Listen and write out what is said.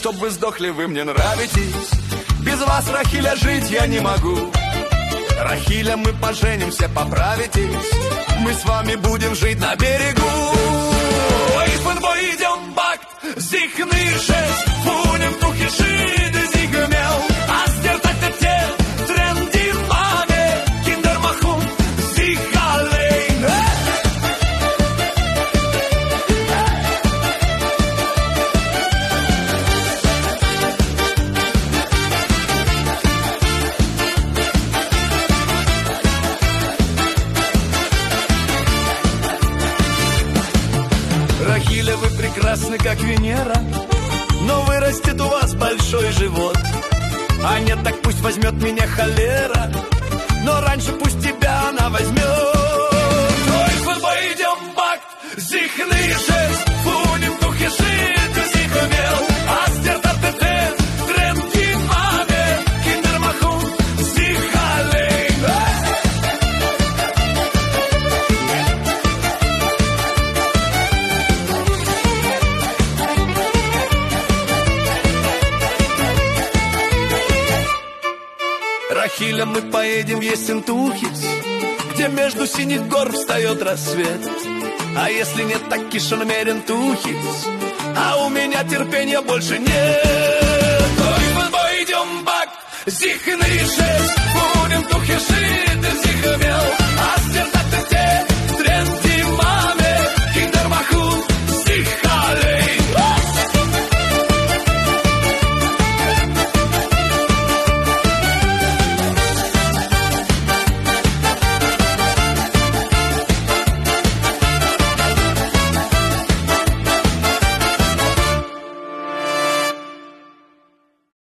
чтоб вы сдохли, вы мне нравитесь. Без вас, Рахиля, жить я не могу. Рахиля, мы поженимся, поправитесь. Мы с вами будем жить на берегу. Ich bin bei dem Bakt, sich nicht schätzt, von dem Tuch geschieht, sich gemäll. Als der Tag der Tier, trennt die Mame, Kinder machen sich allein. Рахиля, вы прекрасны, как Венера, но вырастет у вас большой живот. А нет, так пусть возьмет меня холера, но раньше пусть тебя она возьмет. Ой, пойдем бак, зихный шест, фуним духе шит, зихомел, астер татетен, тренки маме, киндер махун, зихалейн. Рахиля, мы поедем в Ессентухис, где между синих гор встает рассвет. А если нет, так Кишиномерен Тухис, а у меня терпения больше нет. Ой, мы пойдем бак, зихный шест, будем тухишит, зихомел.